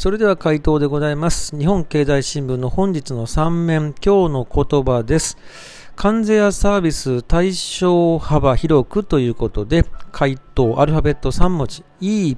それでは回答でございます。日本経済新聞の本日の3面、今日の言葉です。関税やサービス対象幅広くということで、回答アルファベット3文字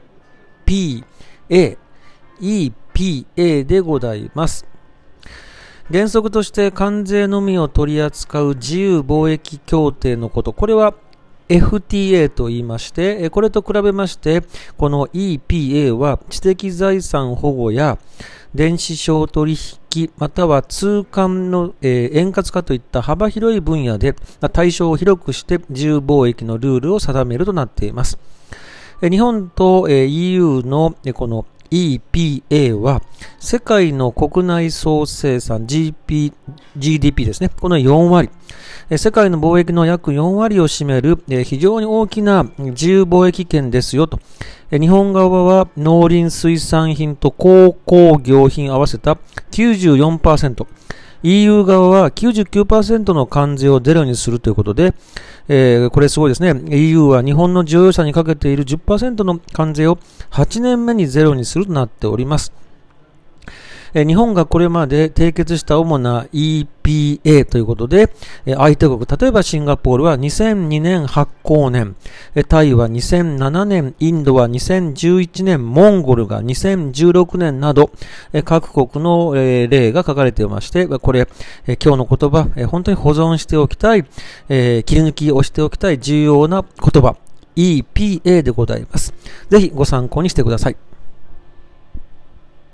EPA でございます。原則として関税のみを取り扱う自由貿易協定のこと、これはFTA と言いまして、これと比べまして、この EPA は知的財産保護や電子商取引、または通関の円滑化といった幅広い分野で対象を広くして自由貿易のルールを定めるとなっています。日本と EU のこのEPA は世界の国内総生産 GDP ですね。この4割。世界の貿易の約4割を占める非常に大きな自由貿易圏ですよと。日本側は農林水産品と鉱工業品合わせた 94%。EU 側は 99% の関税をゼロにするということで、これすごいですね。EU は日本の乗用車にかけている 10% の関税を8年目にゼロにするとなっております。日本がこれまで締結した主な EPA ということで、相手国、例えばシンガポールは2002年発行年、タイは2007年、インドは2011年、モンゴルが2016年など、各国の例が書かれていまして、これ、今日の言葉、本当に保存しておきたい、切り抜きをしておきたい重要な言葉、EPA でございます。ぜひご参考にしてください。